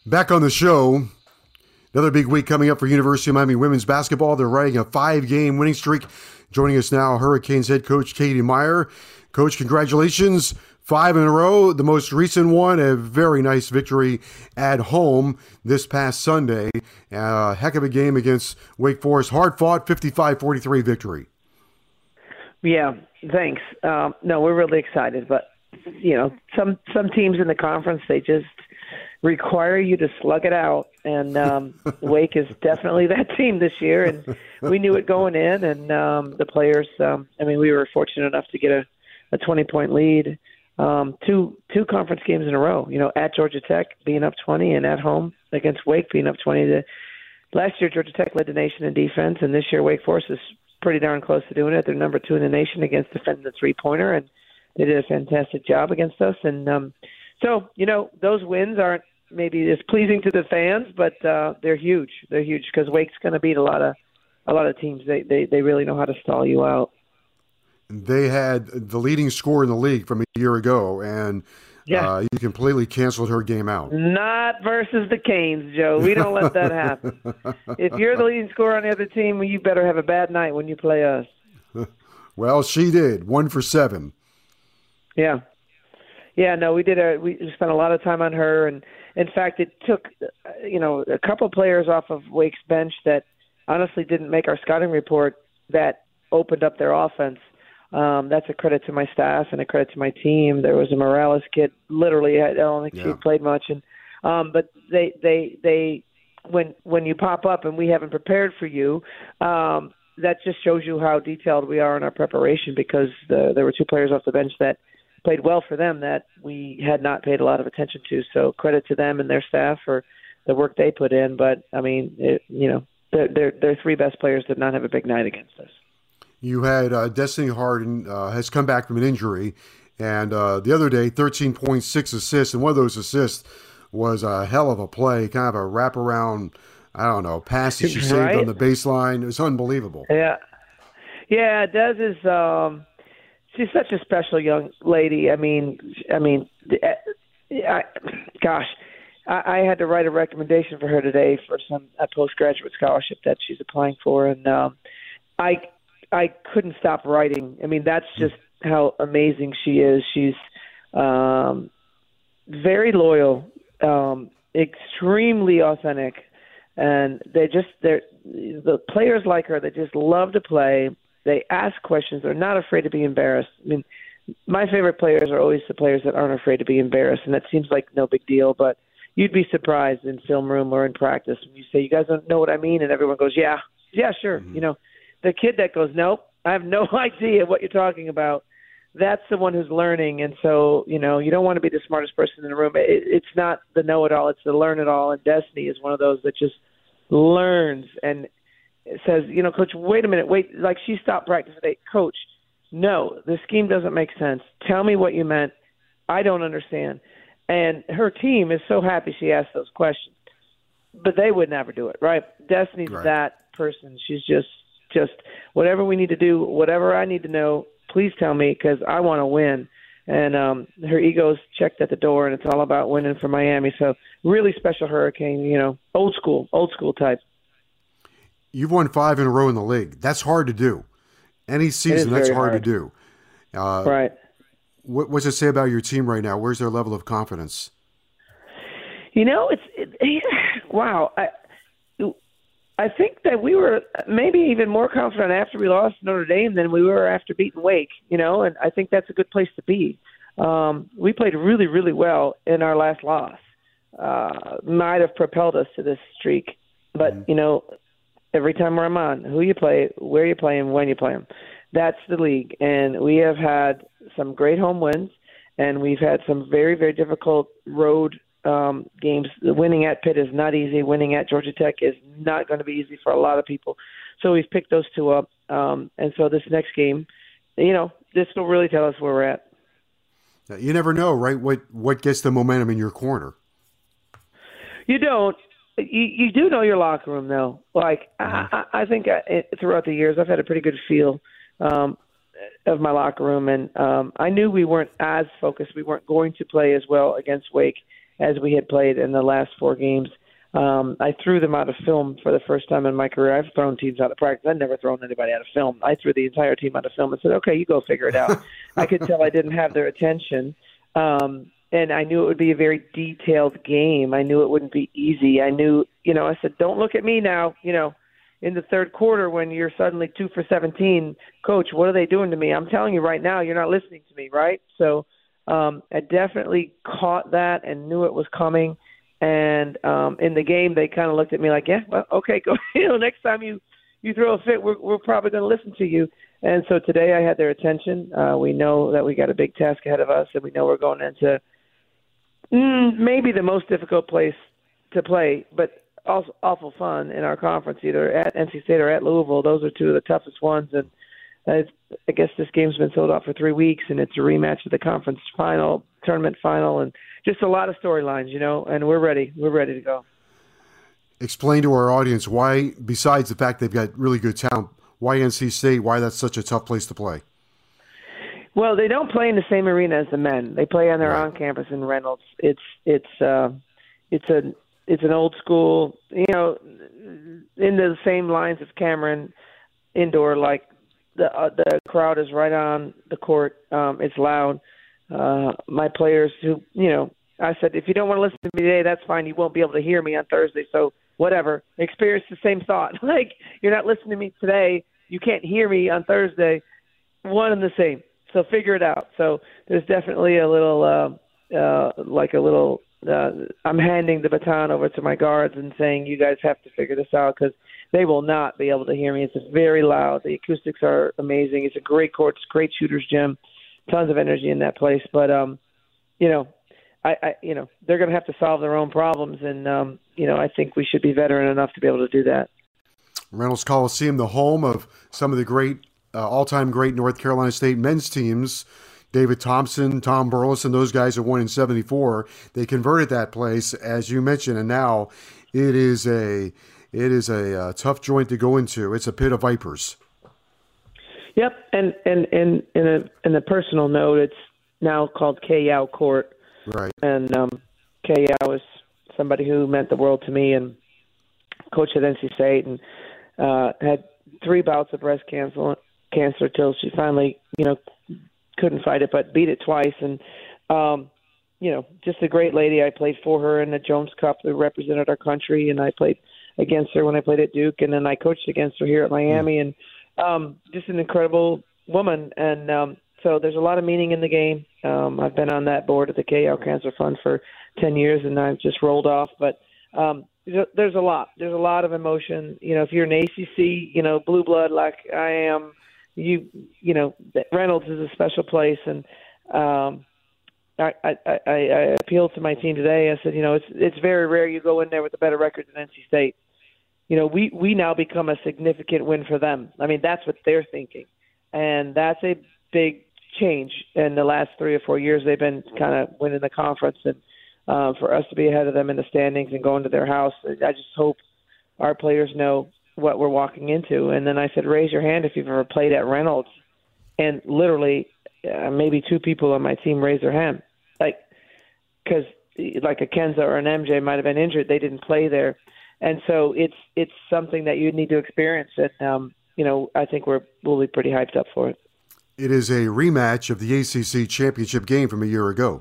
Back on the show, another big week coming up for University of Miami women's basketball. They're riding a 5-game winning streak. Joining us now, Hurricanes head coach Katie Meier. Coach, congratulations. 5 in a row. The most recent one, a very nice victory at home this past Sunday. A heck of a game against Wake Forest. Hard fought, 55-43 victory. Yeah, thanks. No, we're really excited. But, some teams in the conference, they just require you to slug it out. And Wake is definitely that team this year. And we knew it going in. And the players, we were fortunate enough to get a 20-point lead. Two conference games in a row, at Georgia Tech being up 20 and at home against Wake being up 20. Last year, Georgia Tech led the nation in defense, and this year Wake Forest is pretty darn close to doing it. They're number 2 in the nation against defending the three-pointer, and they did a fantastic job against us. And so, those wins aren't maybe as pleasing to the fans, but they're huge. They're huge because Wake's going to beat a lot of teams. They really know how to stall you out. They had the leading scorer in the league from a year ago, and you completely canceled her game out. Not versus the Canes, Joe. We don't let that happen. If you're the leading scorer on the other team, you better have a bad night when you play us. Well, she did. 1 for 7. Yeah. Yeah, no, we spent a lot of time on her, and in fact, it took, a couple players off of Wake's bench that honestly didn't make our scouting report that opened up their offense. That's a credit to my staff and a credit to my team. There was a Morales kid, literally, I don't think she played much, and but they when you pop up and we haven't prepared for you, that just shows you how detailed we are in our preparation, because there were 2 players off the bench that played well for them that we had not paid a lot of attention to. So credit to them and their staff for the work they put in. But their 3 best players did not have a big night against us. You had Destiny Harden has come back from an injury, and the other day, 13.6 assists, and one of those assists was a hell of a play, kind of a wraparound, pass that she saved on the baseline. It was unbelievable. Yeah. Yeah, Des is she's such a special young lady. I had to write a recommendation for her today for a postgraduate scholarship that she's applying for, and I couldn't stop writing. That's just how amazing she is. She's very loyal, extremely authentic, and the players like her. They just love to play. They ask questions. They're not afraid to be embarrassed. My favorite players are always the players that aren't afraid to be embarrassed, and that seems like no big deal, but you'd be surprised in film room or in practice when you say, "You guys don't know what I mean," and everyone goes, "Yeah, sure." Mm-hmm. The kid that goes, "Nope, I have no idea what you're talking about," that's the one who's learning. And so, you don't want to be the smartest person in the room. It's not the know-it-all, it's the learn-it-all. And Destiny is one of those that just learns and says, "Coach, wait a minute, wait." Like, she stopped practice today. "Coach, no, the scheme doesn't make sense. Tell me what you meant. I don't understand." And her team is so happy she asked those questions. But they would never do it, right? Destiny's that person. She's just whatever we need to do, whatever I need to know, please tell me, because I want to win. And her ego's checked at the door, and it's all about winning for Miami. So really special Hurricane, old school type. You've won 5 in a row in the league. That's hard to do. Any season, that's hard to do. Right. What's it say about your team right now? Where's their level of confidence? Wow. I think that we were maybe even more confident after we lost Notre Dame than we were after beating Wake, and I think that's a good place to be. We played really, really well in our last loss. Might have propelled us to this streak. But, every time I'm on, who you play, where you play them, when you play them, that's the league. And we have had some great home wins, and we've had some very, very difficult road games. Winning at Pitt is not easy. Winning at Georgia Tech is not going to be easy for a lot of people. So we've picked those 2 up. And so this next game, this will really tell us where we're at. You never know, right? What gets the momentum in your corner? You don't. You do know your locker room, though. Like, I think throughout the years, I've had a pretty good feel of my locker room. And I knew we weren't as focused. We weren't going to play as well against Wake as we had played in the last 4 games. I threw them out of film for the first time in my career. I've thrown teams out of practice. I've never thrown anybody out of film. I threw the entire team out of film and said, okay, you go figure it out. I could tell I didn't have their attention. And I knew it would be a very detailed game. I knew it wouldn't be easy. I knew, I said, don't look at me now, in the third quarter when you're suddenly 2 for 17, coach, what are they doing to me? I'm telling you right now, you're not listening to me, right? So I definitely caught that and knew it was coming. And in the game, they kind of looked at me like, yeah, well, okay, go. Next time you throw a fit, we're probably going to listen to you. And so today I had their attention. We know that we got a big task ahead of us, and we know we're going into maybe the most difficult place to play, but also awful fun in our conference, either at NC State or at Louisville. Those are 2 of the toughest ones. And I guess this game's been sold out for 3 weeks, and it's a rematch of the conference final, tournament final, and just a lot of storylines, and we're ready. We're ready to go. Explain to our audience why, besides the fact they've got really good talent, why NC State, why that's such a tough place to play. Well, they don't play in the same arena as the men. They play on their Right. own campus in Reynolds. It's an old school, in the same lines as Cameron indoor. Like the crowd is right on the court. It's loud. My players who, I said, if you don't want to listen to me today, that's fine. You won't be able to hear me on Thursday. So whatever. Experience the same thought. Like, you're not listening to me today. You can't hear me on Thursday. One and the same. So figure it out. So there's definitely a little, I'm handing the baton over to my guards and saying, you guys have to figure this out because they will not be able to hear me. It's very loud. The acoustics are amazing. It's a great court. It's a great shooter's gym. Tons of energy in that place. But, they're going to have to solve their own problems. And, I think we should be veteran enough to be able to do that. Reynolds Coliseum, the home of some of the great, all-time great North Carolina State men's teams, David Thompson, Tom Burleson, those guys have won in 74. They converted that place, as you mentioned, and now it is a tough joint to go into. It's a pit of vipers. Yep, and in a personal note, it's now called K-Yow Court. Right. And K-Yow is somebody who meant the world to me and coached at NC State and had 3 bouts of breast cancer till she finally, couldn't fight it, but beat it twice. And, just a great lady. I played for her in the Jones Cup that represented our country, and I played against her when I played at Duke, and then I coached against her here at Miami, and just an incredible woman. And so there's a lot of meaning in the game. I've been on that board of the K-Yow Cancer Fund for 10 years, and I've just rolled off. But there's a lot. There's a lot of emotion. If you're an ACC, blue blood like I am, Reynolds is a special place. And I appealed to my team today. I said, it's very rare you go in there with a better record than NC State. We now become a significant win for them. I mean, that's what they're thinking. And that's a big change. In the last 3 or 4 years, they've been kind of winning the conference. And for us to be ahead of them in the standings and going to their house, I just hope our players know what we're walking into. And then I said, raise your hand if you've ever played at Reynolds. And literally maybe 2 people on my team raised their hand. Because like a Kenza or an MJ might have been injured. They didn't play there. And so it's something that you need to experience. And, I think we'll be pretty hyped up for it. It is a rematch of the ACC championship game from a year ago.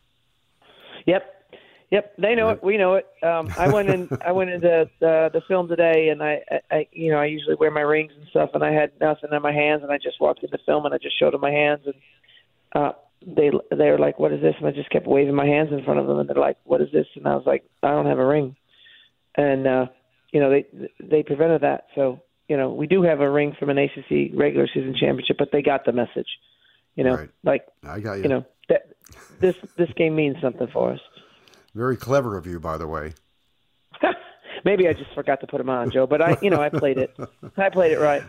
Yep. They know it. We know it. I went into the film today, and I usually wear my rings and stuff, and I had nothing in my hands, and I just walked in the film and I just showed them my hands, and they were like, "What is this?" And I just kept waving my hands in front of them, and they're like, "What is this?" And I was like, "I don't have a ring," and they prevented that. So we do have a ring from an ACC regular season championship, but they got the message. Right. Like I got you. That this game means something for us. Very clever of you, by the way. Maybe I just forgot to put them on, Joe. But I played it. I played it right.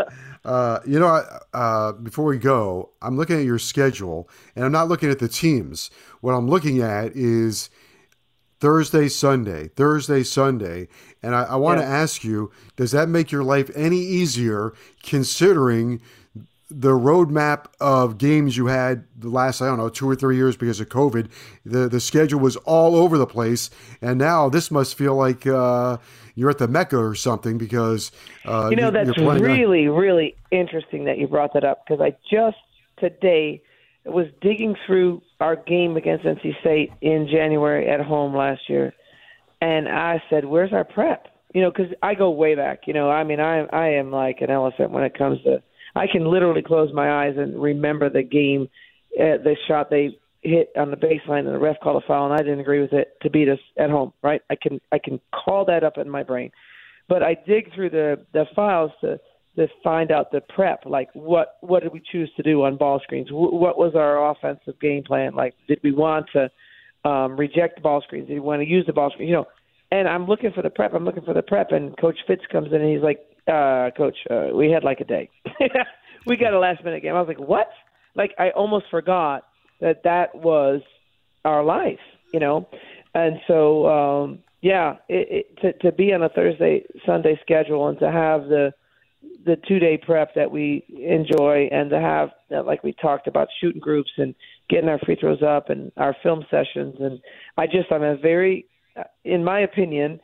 Before we go, I'm looking at your schedule, and I'm not looking at the teams. What I'm looking at is Thursday, Sunday, and I want to ask you: does that make your life any easier, considering the roadmap of games you had the last, I don't know, 2 or 3 years because of COVID. The schedule was all over the place, and now this must feel like you're at the Mecca or something because that's really interesting that you brought that up, because I just today was digging through our game against NC State in January at home last year, and I said, "Where's our prep?" Because I go way back. I am like an elephant when it comes to. I can literally close my eyes and remember the game, the shot they hit on the baseline, and the ref called a foul, and I didn't agree with it to beat us at home. Right? I can call that up in my brain, but I dig through the files to find out the prep. Like what did we choose to do on ball screens? What was our offensive game plan? Like, did we want to reject the ball screens? Did we want to use the ball screen? And I'm looking for the prep. And Coach Fitz comes in and he's like, Coach, we had like a day. We got a last-minute game. I was like, what? Like, I almost forgot that was our life, And so, to be on a Thursday, Sunday schedule and to have the 2-day prep that we enjoy, and to have, like we talked about, shooting groups and getting our free throws up and our film sessions. And I'm a very, in my opinion,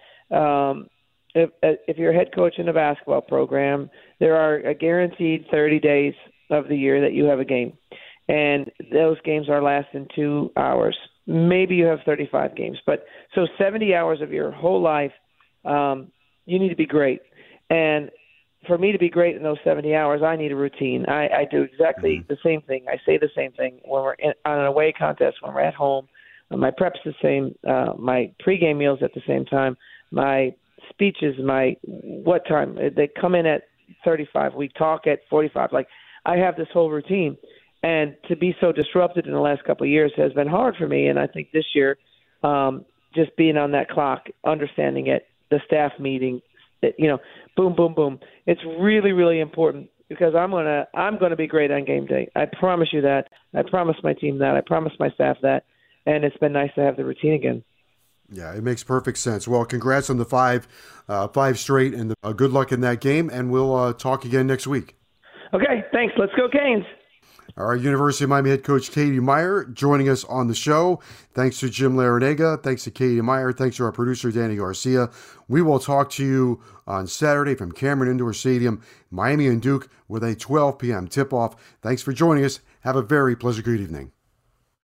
if you're a head coach in a basketball program, there are a guaranteed 30 days of the year that you have a game. And those games are lasting 2 hours. Maybe you have 35 games. But so 70 hours of your whole life, you need to be great. And for me to be great in those 70 hours, I need a routine. I do exactly the same thing. I say the same thing when we're on an away contest, when we're at home. My prep's the same. My pregame meals at the same time. My speeches, what time. They come in at 35. We talk at 45. Like, I have this whole routine. And to be so disrupted in the last couple of years has been hard for me. And I think this year, just being on that clock, understanding it, the staff meeting, boom, boom, boom. It's really, really important, because I'm gonna be great on game day. I promise you that. I promise my team that. I promise my staff that. And it's been nice to have the routine again. Yeah, it makes perfect sense. Well, congrats on the five straight, and good luck in that game. And we'll talk again next week. Okay, thanks. Let's go Canes. All right, University of Miami head coach Katie Meier joining us on the show. Thanks to Jim Larinaga. Thanks to Katie Meier. Thanks to our producer, Danny Garcia. We will talk to you on Saturday from Cameron Indoor Stadium, Miami and Duke, with a 12 p.m. tip-off. Thanks for joining us. Have a very pleasant good evening.